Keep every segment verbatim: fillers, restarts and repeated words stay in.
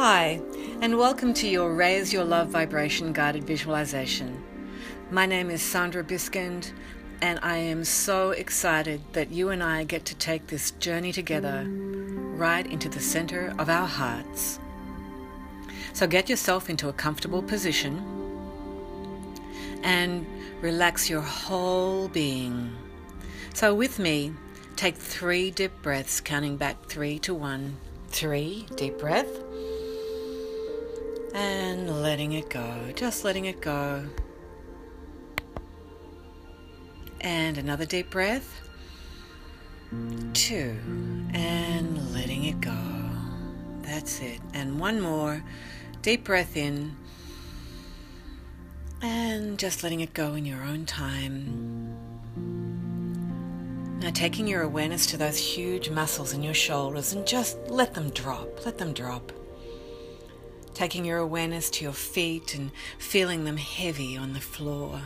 Hi, and welcome to your Raise Your Love Vibration guided visualization. My name is Sandra Biskind, and I am so excited that you and I get to take this journey together right into the center of our hearts. So get yourself into a comfortable position and relax your whole being. So with me, take three deep breaths, counting back three to one. Three, deep breath. And letting it go, just letting it go. And another deep breath. Two, and letting it go. That's it. And one more, deep breath in. And just letting it go in your own time. Now taking your awareness to those huge muscles in your shoulders and just let them drop, let them drop. Taking your awareness to your feet and feeling them heavy on the floor.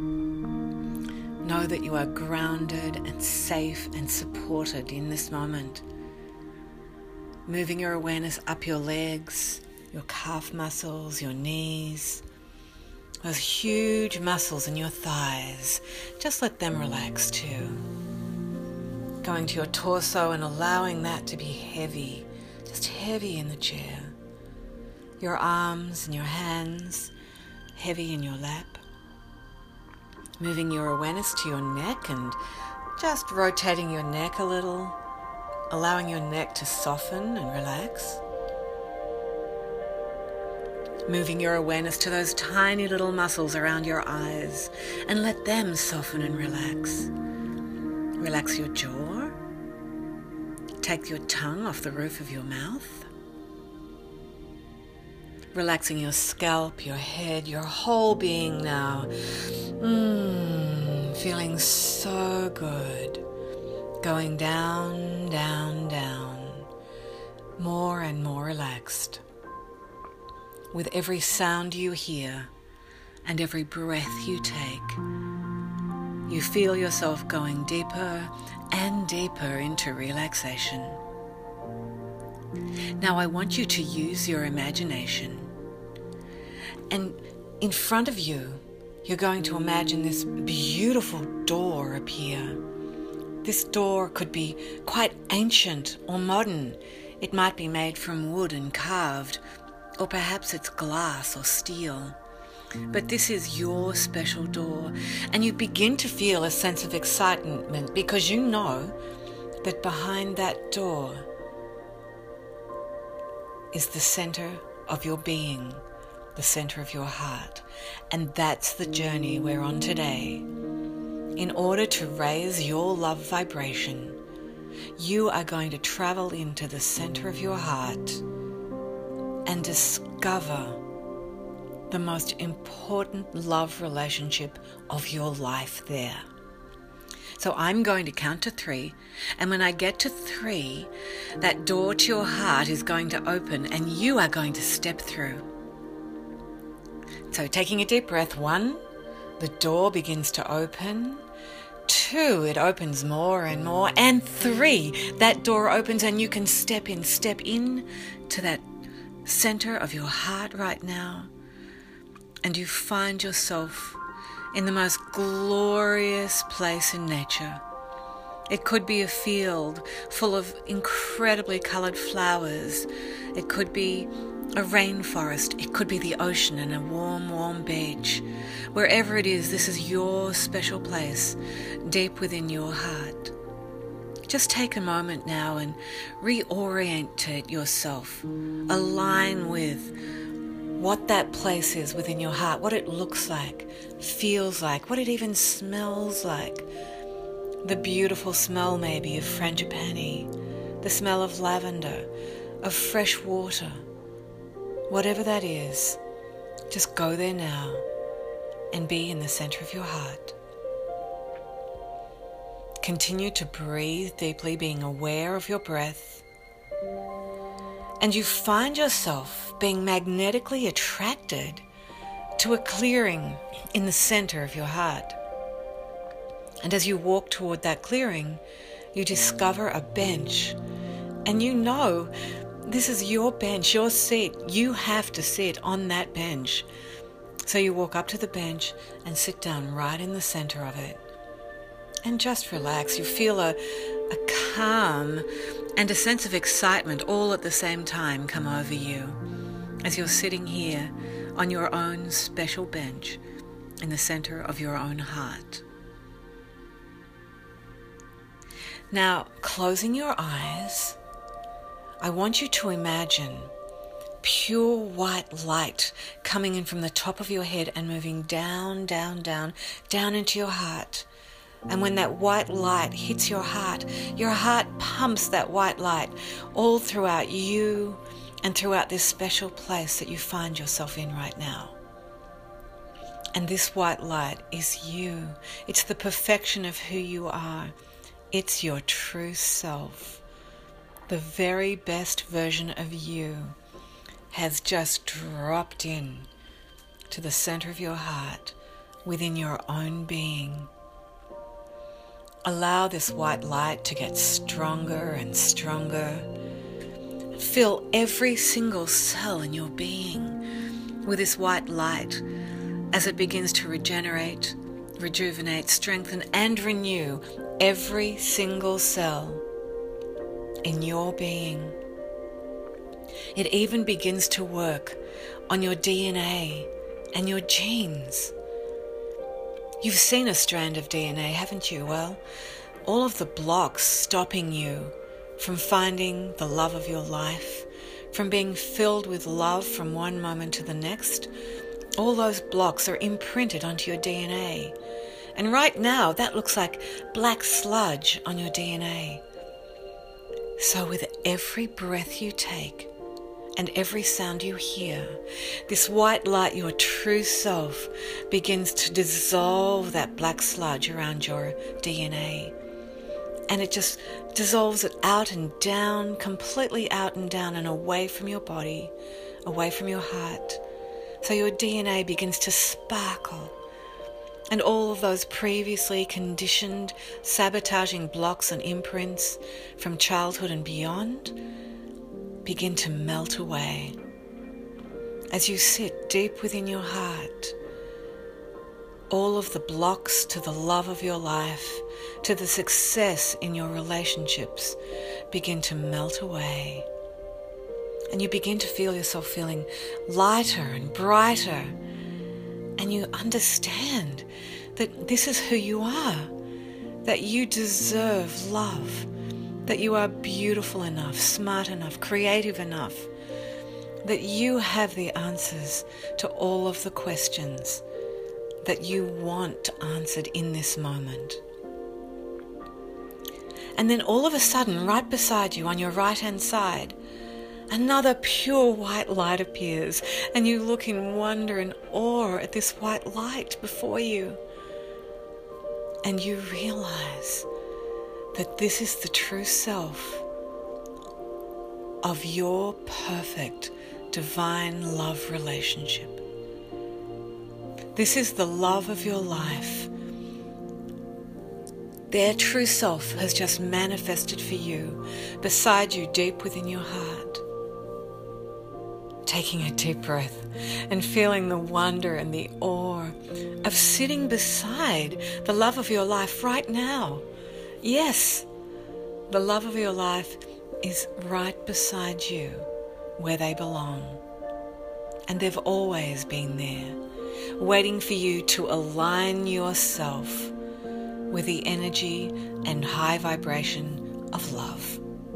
Know that you are grounded and safe and supported in this moment. Moving your awareness up your legs, your calf muscles, your knees, those huge muscles in your thighs. Just let them relax too. Going to your torso and allowing that to be heavy, just heavy in the chair. Your arms and your hands, heavy in your lap. Moving your awareness to your neck and just rotating your neck a little, allowing your neck to soften and relax. Moving your awareness to those tiny little muscles around your eyes and let them soften and relax. Relax your jaw. Take your tongue off the roof of your mouth. Relaxing your scalp, your head, your whole being now. Mmm, feeling so good. Going down, down, down. More and more relaxed. With every sound you hear and every breath you take, you feel yourself going deeper and deeper into relaxation. Now I want you to use your imagination. And in front of you, you're going to imagine this beautiful door appear. This door could be quite ancient or modern. It might be made from wood and carved, or perhaps it's glass or steel. But this is your special door, and you begin to feel a sense of excitement because you know that behind that door is the center of your being, the center of your heart. And that's the journey we're on today. In order to raise your love vibration, you are going to travel into the center of your heart and discover the most important love relationship of your life there. So I'm going to count to three, and when I get to three, that door to your heart is going to open and you are going to step through. So taking a deep breath, one, the door begins to open. Two, it opens more and more. And three, that door opens and you can step in, step in to that center of your heart right now. And you find yourself in the most glorious place in nature. It could be a field full of incredibly colored flowers. It could be a rainforest. It could be the ocean and a warm, warm beach. Wherever it is, this is your special place, deep within your heart. Just take a moment now and reorientate yourself. Align with what that place is within your heart, what it looks like, feels like, what it even smells like. The beautiful smell maybe of frangipani, the smell of lavender, of fresh water. Whatever that is, just go there now and be in the center of your heart. Continue to breathe deeply, being aware of your breath. And you find yourself being magnetically attracted to a clearing in the center of your heart. And as you walk toward that clearing, you discover a bench, and you know this is your bench, your seat. You have to sit on that bench. So you walk up to the bench and sit down right in the center of it. And just relax. You feel a, a calm and a sense of excitement all at the same time come over you as you're sitting here on your own special bench in the center of your own heart. Now, closing your eyes, I want you to imagine pure white light coming in from the top of your head and moving down, down, down, down into your heart. And when that white light hits your heart, your heart pumps that white light all throughout you and throughout this special place that you find yourself in right now. And this white light is you. It's the perfection of who you are. It's your true self. The very best version of you has just dropped in to the center of your heart within your own being. Allow this white light to get stronger and stronger. Fill every single cell in your being with this white light as it begins to regenerate, rejuvenate, strengthen, and renew every single cell in your being. It even begins to work on your D N A and your genes. You've seen a strand of D N A, haven't you? Well, all of the blocks stopping you from finding the love of your life, from being filled with love from one moment to the next, all those blocks are imprinted onto your D N A. And right now, that looks like black sludge on your D N A. So with every breath you take and every sound you hear, this white light, your true self, begins to dissolve that black sludge around your D N A. And it just dissolves it out and down, completely out and down and away from your body, away from your heart. So your D N A begins to sparkle. And all of those previously conditioned, sabotaging blocks and imprints from childhood and beyond begin to melt away as you sit deep within your heart. All of the blocks to the love of your life, to the success in your relationships, begin to melt away. And you begin to feel yourself feeling lighter and brighter. And you understand that this is who you are, that you deserve love, that you are beautiful enough, smart enough, creative enough, that you have the answers to all of the questions that you want answered in this moment. And then all of a sudden, right beside you on your right-hand side, another pure white light appears, and you look in wonder and awe at this white light before you. And you realize that this is the true self of your perfect divine love relationship. This is the love of your life. Their true self has just manifested for you, beside you, deep within your heart. Taking a deep breath and feeling the wonder and the awe of sitting beside the love of your life right now. Yes, the love of your life is right beside you where they belong. And they've always been there, waiting for you to align yourself with the energy and high vibration of love.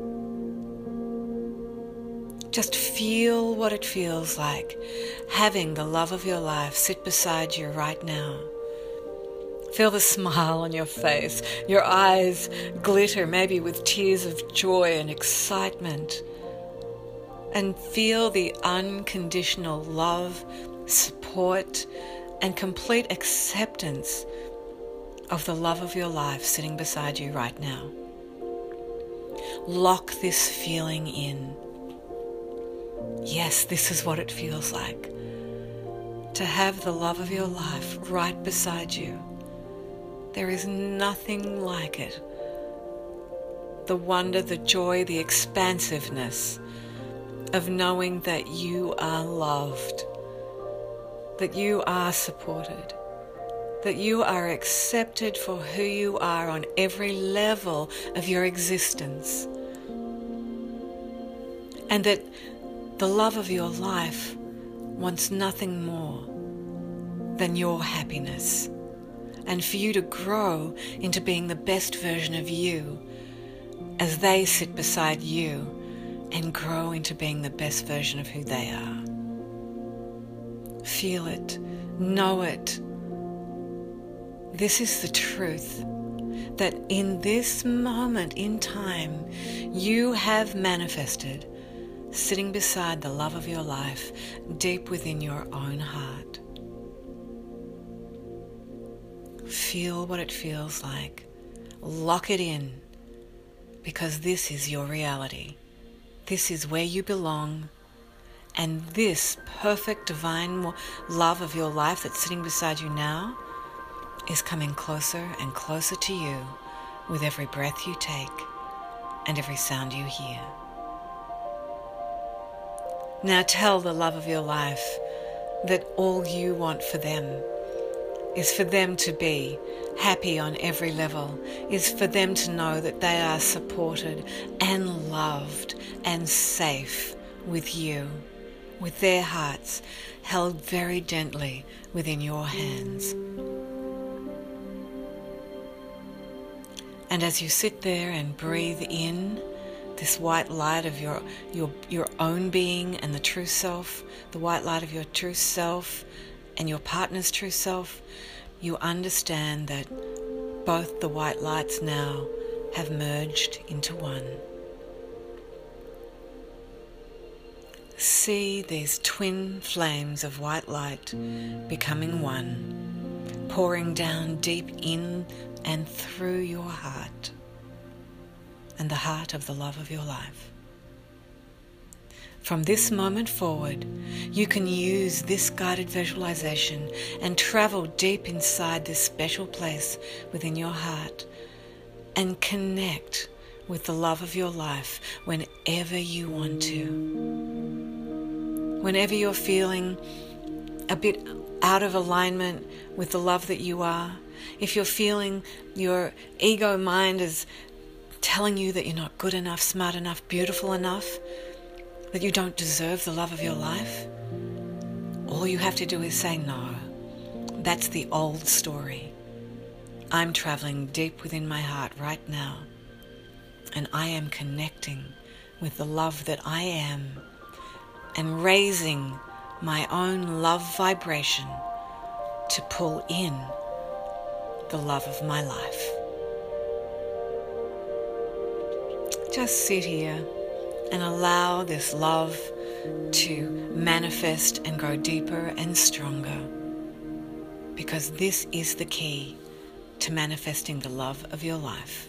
Just feel what it feels like having the love of your life sit beside you right now. Feel the smile on your face. Your eyes glitter, maybe with tears of joy and excitement. And feel the unconditional love, support, and complete acceptance of the love of your life sitting beside you right now. Lock this feeling in. Yes, this is what it feels like to have the love of your life right beside you. There is nothing like it. The wonder, the joy, the expansiveness of knowing that you are loved, that you are supported, that you are accepted for who you are on every level of your existence, and that the love of your life wants nothing more than your happiness, and for you to grow into being the best version of you as they sit beside you and grow into being the best version of who they are. Feel it, know it. This is the truth, that in this moment in time, you have manifested sitting beside the love of your life deep within your own heart. Feel what it feels like. Lock it in, because this is your reality. This is where you belong, and this perfect divine love of your life that's sitting beside you now is coming closer and closer to you with every breath you take and every sound you hear. Now tell the love of your life that all you want for them is for them to be happy on every level, is for them to know that they are supported and loved and safe with you, with their hearts held very gently within your hands. And as you sit there and breathe in this white light of your, your, your own being and the true self, the white light of your true self and your partner's true self, you understand that both the white lights now have merged into one. See these twin flames of white light becoming one, pouring down deep in and through your heart and the heart of the love of your life. From this moment forward, you can use this guided visualization and travel deep inside this special place within your heart and connect with the love of your life whenever you want to. Whenever you're feeling a bit out of alignment with the love that you are, if you're feeling your ego mind is telling you that you're not good enough, smart enough, beautiful enough, that you don't deserve the love of your life, all you have to do is say no. That's the old story. I'm traveling deep within my heart right now, and I am connecting with the love that I am and raising my own love vibration to pull in the love of my life. Just sit here and allow this love to manifest and grow deeper and stronger, because this is the key to manifesting the love of your life.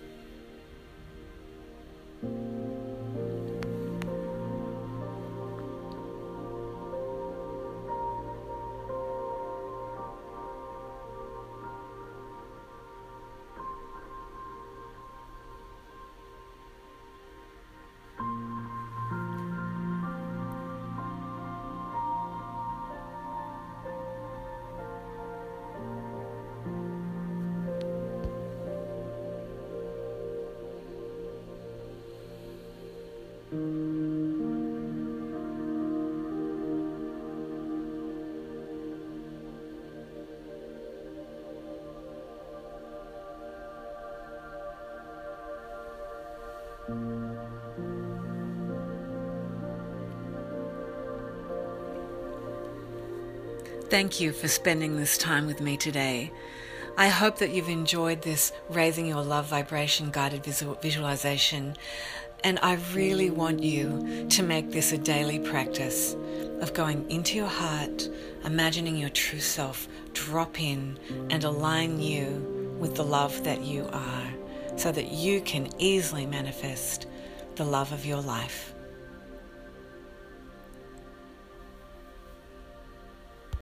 Thank you for spending this time with me today. I hope that you've enjoyed this Raising Your Love Vibration guided visual visualization, and I really want you to make this a daily practice of going into your heart, imagining your true self drop in and align you with the love that you are, so that you can easily manifest the love of your life.